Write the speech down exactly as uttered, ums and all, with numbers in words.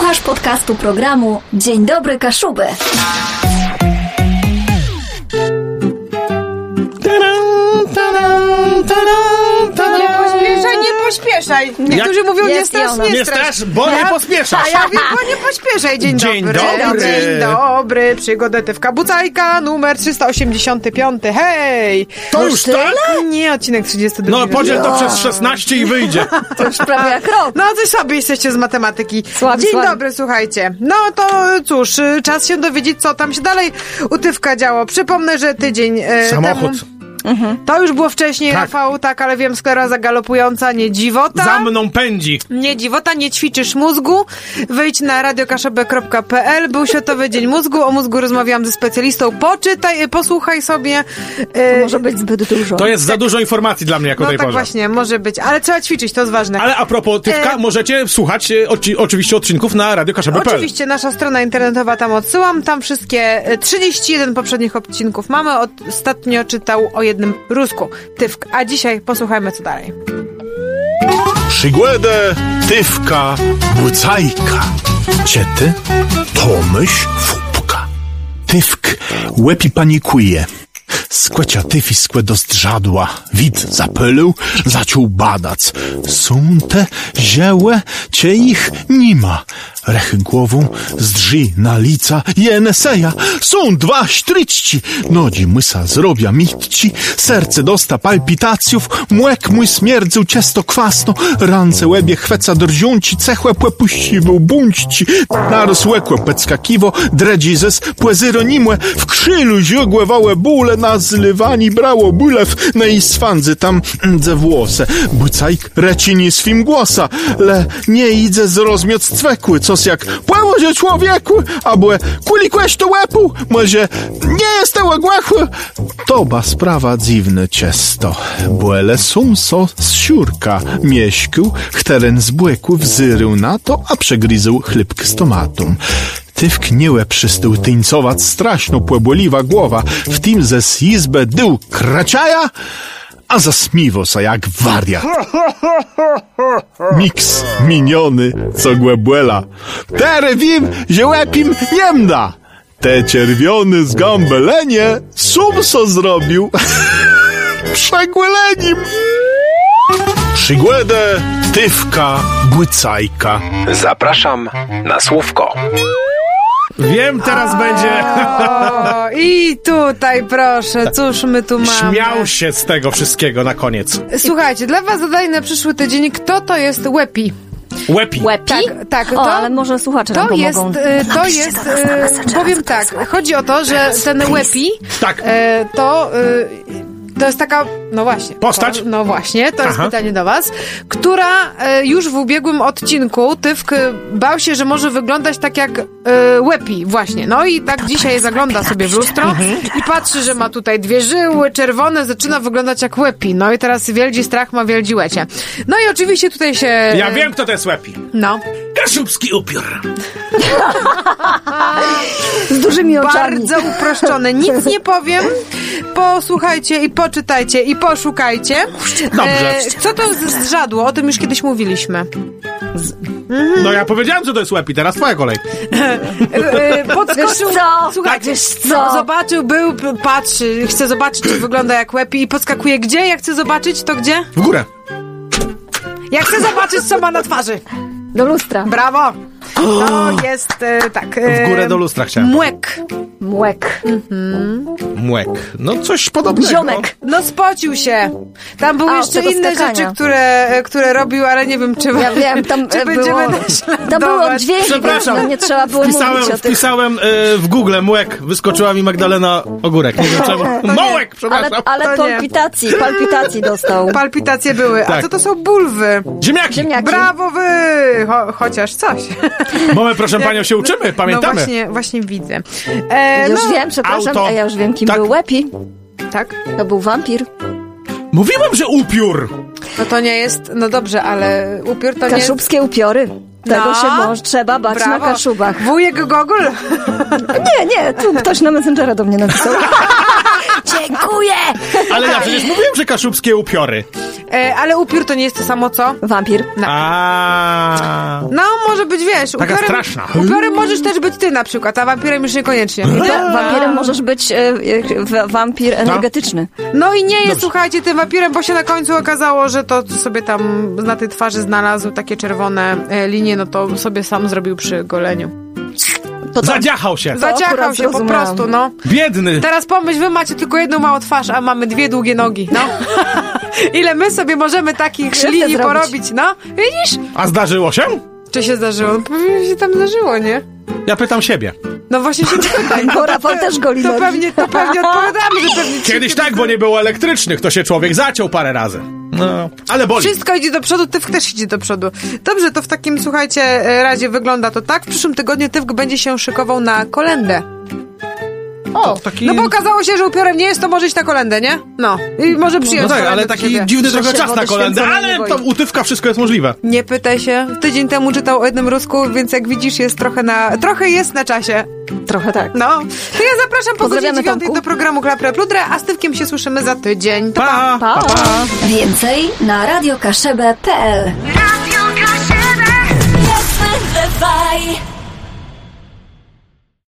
Słuchasz podcastu programu Dzień Dobry Kaszuby. Nie pośpieszaj. Niektórzy mówią, nie strasz, nie, nie strasz, bo nie pospieszasz. A ja wiem, bo nie pośpieszaj. Dzień, Dzień dobry. dobry. Dzień dobry. Przygodę Tywka Bucajka, numer trzysta osiemdziesiąty piąty. Hej! To już tak? Nie, odcinek trzydziesty drugi. No podziel to przez szesnaście i wyjdzie. To już prawie jak rok. No, coś sobie jesteście z matematyki. Słabi, Dzień słabi. dobry, słuchajcie. No to cóż, czas się dowiedzieć, co tam się dalej u Tywka działo. Przypomnę, że tydzień e, Samochód. temu... To już było wcześniej, Tak. Rafał, tak, ale wiem, skleroza galopująca, nie dziwota. Za mną pędzi. Nie dziwota, nie ćwiczysz mózgu. Wejdź na radio kaszebę kropka pe el. Był Światowy Dzień Mózgu. O mózgu rozmawiałam ze specjalistą. Poczytaj, posłuchaj sobie. To może być zbyt dużo. To jest za dużo informacji dla mnie jako No tej tak porze. właśnie, może być. Ale trzeba ćwiczyć, to jest ważne. Ale a propos Tywka, E- możecie słuchać e, oci- oczywiście odcinków na radio kaszebę kropka pe el. Oczywiście, nasza strona internetowa, tam odsyłam. Tam wszystkie e, trzydzieści jeden poprzednich odcinków mamy. Ostatnio czytał o jednym Rusku. Tywk. A dzisiaj posłuchajmy, co dalej. Przygłedę Tywka Bucajka. Ciety Tomyś Fupka. Tywk łepi panikuje. Skłecia tyfi skłe do zdrzadła. Wid zapylił, zaczął badać. Są te ziełe, cie ich nie ma. Rechy głową zdrzy na lica jeneseja. Są dwa sztryczci. Nodzi mysa zrobia mitci. Serce dosta palpitacjów. Młek mój śmierdził ciasto kwasno. Rance łebie chweca drziunci. Cechłe płepuściwał buńci. Narósł łekłe peckakiwo. Dredzizes płezyronimłe. W krzylu ziogłewały bóle. Na zlywani brało bulew. Na i swandzy tam ze włosę. Bucajk reci nie swim głosa. Le nie idzie z rozmiot cwekły. Cos jak płałozie człowieku, a błe kulikłeś to łepu, może nie jest to łegłechły. Toba sprawa dziwne ciesto. Błele sumso z siurka mieśkił, chteren z błeku wzyrył na to, a przegryzł chlebk z tomatą. Tywk nie łeb przystył tyńcować strašno płeboliwa głowa, w tym ze z izbę dył kraczaja, a zasmiwo sa jak wariat. Miks miniony, co głebłela. Tere wiem, że łepim nie da. Te czerwiony z gambelenie sumso zrobił. Przegłelenim. Przygłedę Tywka Bucajka. Zapraszam na słówko. Wiem, teraz będzie. O, i tutaj proszę, cóż my tu mamy? Śmiał się z tego wszystkiego na koniec. Słuchajcie, dla was zadanie na przyszły tydzień, kto to jest Łepi? Łepi. Łepi? Tak, tak. O, To, ale może słuchacze to nam jest, pomogą. e, to Napiszcie jest, teraz na e, Messengerze, powiem co to jest tak, Łepi. chodzi o to, że ten Łepi, Tak. e, to... E, To jest taka, no właśnie. Postać? To, no właśnie, to jest Aha. pytanie do was, która e, już w ubiegłym odcinku Tywk e, bał się, że może wyglądać tak jak e, Łepi, właśnie. No i tak dzisiaj zagląda sobie w lustro i patrzy, że ma tutaj dwie żyły czerwone, zaczyna wyglądać jak Łepi. No i teraz wielgi strach ma wielgi łecie. No i oczywiście tutaj się... Ja e, wiem, kto to jest Łepi. No. Kaszubski upiór. Z dużymi oczami. Bardzo uproszczone. Nic nie powiem. Posłuchajcie i poczytajcie i poszukajcie. Dobrze. E, co to z- zrzadło? O tym już kiedyś mówiliśmy. No ja powiedziałem, co to jest Łepi, teraz twoja kolej. E, podskoczył. Wiesz co? Słuchajcie, Wiesz co? no, zobaczył, był, p- patrzy, chce zobaczyć, czy wygląda jak Łepi i podskakuje gdzie? Jak chce zobaczyć, to gdzie? W górę. Jak chce zobaczyć, co ma na twarzy. Do lustra. Brawo. To jest e, tak. E, W górę do lustra chciałem. Młek. Młek. Młek. No coś podobnego. Ziomek. No spocił się. Tam były A, jeszcze tego inne skakania. rzeczy, które, które robił, ale nie wiem, czy, Ja wiem, tam czy e, będziemy było... naśladować. Tam były dźwięki, Przepraszam. więc no nie trzeba było Wpisałem, mówić o tym. wpisałem e, w Google Młek. Wyskoczyła mi Magdalena Ogórek. Nie wiem czemu. Mołek, Ale, przepraszam. ale To nie. palpitacji, palpitacji dostał. Palpitacje były. A Tak. co to są bulwy? Ziemniaki. Ziemniaki. Brawo wy! Cho, chociaż coś. Bo my, proszę panią, się uczymy, pamiętamy. No właśnie, właśnie widzę. E, Już no, wiem, przepraszam, auto. a ja już wiem, kim Tak. był Łepi. tak? To był wampir. Mówiłem, że upiór. No to nie jest, no dobrze, ale upiór to nie jest... Kaszubskie upiory. Tego No. się może, trzeba bać Brawo. na Kaszubach. Wujek Gogol? Nie, nie, tu ktoś na Messengera do mnie napisał. Cię Dziękuję! Ale ja przecież mówiłem, że kaszubskie upiory. E, ale upiór to nie jest to samo, co? Wampir. A. No, może być, wiesz, Taka upiorem, straszna. upiorem możesz też być ty na przykład, a wampirem już niekoniecznie. Wa- Wampirem możesz być e, e, wa- wampir energetyczny. No i nie jest, słuchajcie, tym wampirem, bo się na końcu okazało, że to co sobie tam na tej twarzy znalazł takie czerwone e, linie, no to sobie sam zrobił przy goleniu. To tak. Zadziachał się. Zaciachał akurat się po zrozumiałam. prostu, no. Biedny. Teraz pomyśl, wy macie tylko jedną małą twarz, a mamy dwie długie nogi, no. Ile my sobie możemy takich Krzywdę linii zrobić. porobić, no. Widzisz? A zdarzyło się? Czy się zdarzyło? No pewnie się tam zdarzyło, nie? Ja pytam siebie. No właśnie się pytaj. Bo Rafał też goli To nogi. pewnie, to pewnie odpowiadamy, że pewnie... ci Kiedyś się tak, bo nie było elektrycznych, to się człowiek zaciął parę razy. No, ale boli. Wszystko idzie do przodu, Tyfk też idzie do przodu. Dobrze, to w takim, słuchajcie, e, razie wygląda to tak. W przyszłym tygodniu Tyfk będzie się szykował na kolędę. O, Taki... No bo okazało się, że upiorem nie jest, to może iść na kolędę, nie? No. I może przyjąć No tak, kolędę ale do taki siebie. dziwny Że trochę się czas na wody kolędę, święconej nie ale boi. to u Tywka wszystko jest możliwe. Nie pytaj się. Tydzień temu czytał o jednym Rusku, więc jak widzisz, jest trochę na... Trochę jest na czasie. trochę tak. No. To ja zapraszam po godzinie Pozdrawiamy, dziewiątej Tomku. do programu Klapre Pludre, a z Tywkiem się słyszymy za tydzień. To pa! Pa, pa, pa. Pa. Więcej na radiokaszebę kropka pe el.